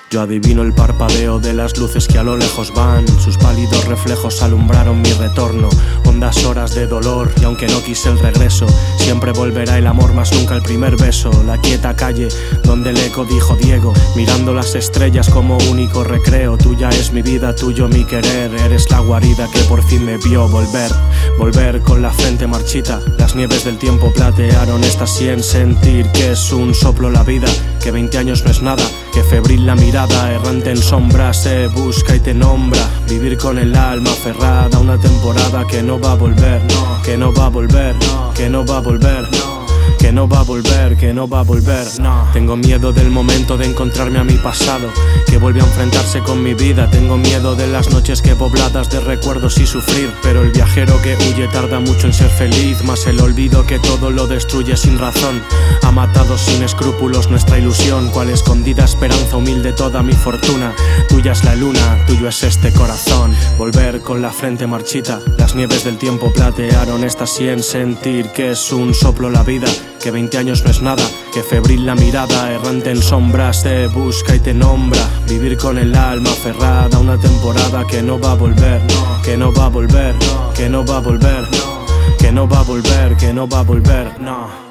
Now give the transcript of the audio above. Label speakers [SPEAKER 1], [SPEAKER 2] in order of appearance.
[SPEAKER 1] Yo adivino el parpadeo de las luces que a lo lejos van. Sus pálidos reflejos alumbraron mi retorno. Hondas horas de dolor y aunque no quise el regreso, siempre volverá el amor, más nunca el primer beso. La quieta calle donde el eco dijo Diego, mirando las estrellas como único recreo. Tuya es mi vida, tuyo mi querer. Eres la guarida que por fin me vio volver. Volver con la frente marchita. Las nieves del tiempo platearon esta sien. Sentir que es un soplo la vida, que 20 años no es nada, que febril la mirada, errante en sombra, se busca y te nombra. Vivir con el alma aferrada a una temporada que no va a volver, no, que no va a volver, no, que no va a volver, no, que no va a volver, que no va a volver, no. Tengo miedo del momento de encontrarme a mi pasado, que vuelve a enfrentarse con mi vida. Tengo miedo de las noches que pobladas de recuerdos y sufrir. Pero el viajero que huye tarda mucho en ser feliz, más el olvido que todo lo destruye sin razón. Ha matado sin escrúpulos nuestra ilusión, cual escondida esperanza humilde toda mi fortuna. Tuya es la luna, tuyo es este corazón. Volver con la frente marchita. Las nieves del tiempo platearon esta sien. Sentir que es un soplo la vida, que 20 años no es nada, que febril la mirada, errante en sombras, te busca y te nombra. Vivir con el alma aferrada a una temporada que no va a volver, no, que no va a volver, no, que no va a volver, no, que no va a volver, que no va a volver, no.